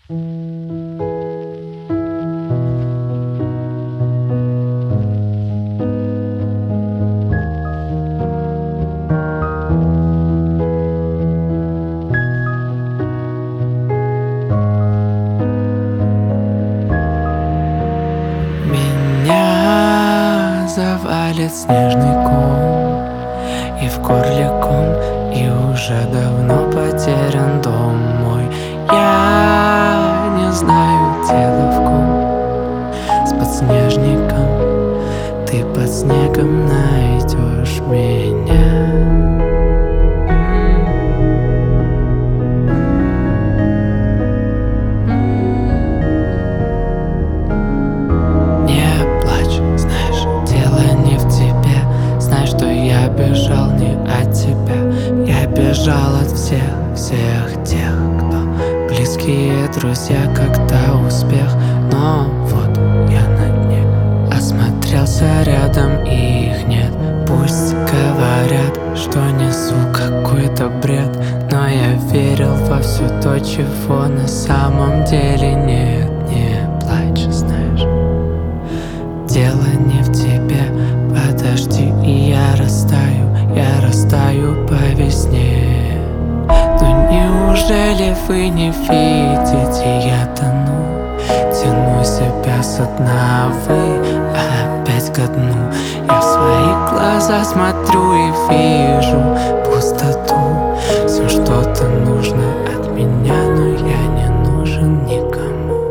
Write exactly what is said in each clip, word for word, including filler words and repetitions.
Меня завалит снежный ком, и в горле ком, и уже давно потерян дом мой. Я не знаю, дело в ком. С подснежником ты под снегом найдешь меня. Бежал не от тебя, я бежал от всех, всех тех, кто близкие друзья, когда успех. Но вот я на дне, осмотрелся рядом, и их нет. Пусть говорят, что несу какой-то бред, но я верил во все то, чего на самом деле нет. Не плачь, знаешь, дело не в тебе. Подожди, и я растаю, я растаю по весне. Но неужели вы не видите, я тону, тяну себя со дна, вы опять ко дну. Я в свои глаза смотрю и вижу пустоту. Все что-то нужно от меня, но я не нужен никому.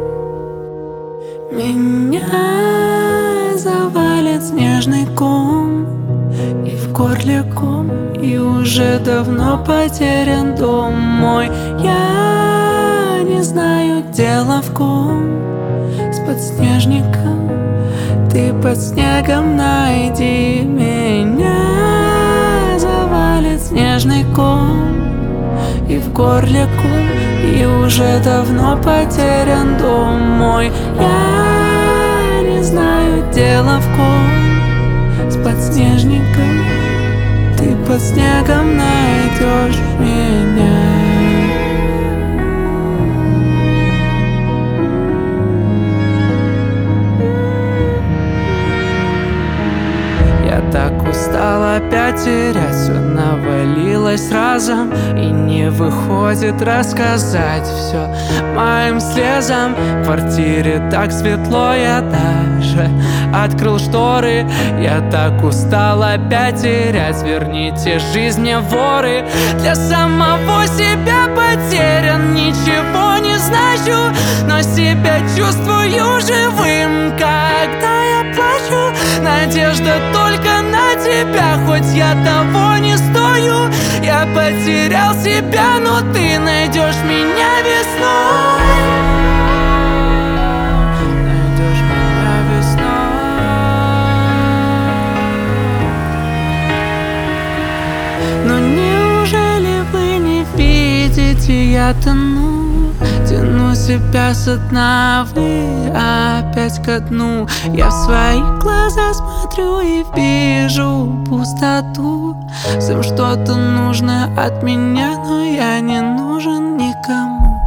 Меня завалит снежный ком, и в горле ком, и уже давно потерян дом мой. Я не знаю, дело в ком. С подснежником ты под снегом найди меня. Завалит снежный ком, и в горле ком, и уже давно потерян дом мой. Я не знаю, дело в ком. С подснежником ты под снегом найдешь меня. Я так устал опять терять, все навалилось разом, и не выходит рассказать все моим слезам. В квартире так светло, я даже открыл шторы. Я так устал опять терять, верните жизнь мне, воры. Для самого себя потерян, ничего не значу, но себя чувствую живым, когда я плачу. Надежда только на тебя, хоть я того не стою. Я потерял себя, но ты найдешь меня весной. Найдешь меня весной. Но неужели вы не видите, я тону, тяну себя со дна, вы опять ко дну. Я в свои глаза смотрю и вижу пустоту. Всем что-то нужно от меня, но я не нужен никому.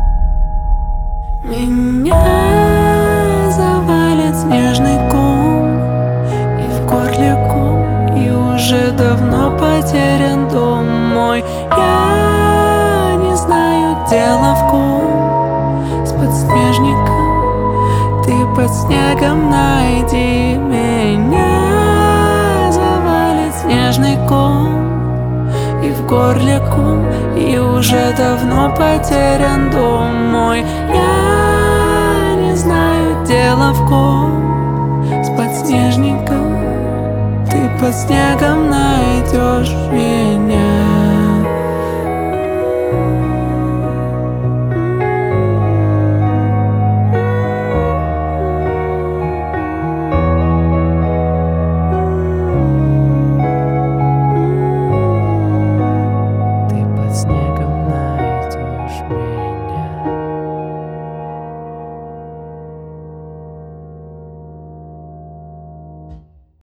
Меня завалит снежный ком, и в горле ком, и уже давно потерян дом мой. Я не знаю, дело в ком. С подснежником ты под снегом найди меня. Завалит снежный ком, и в горле ком, и уже давно потерян дом мой. Я не знаю, дело в ком. С подснежником ты под снегом найдешь меня.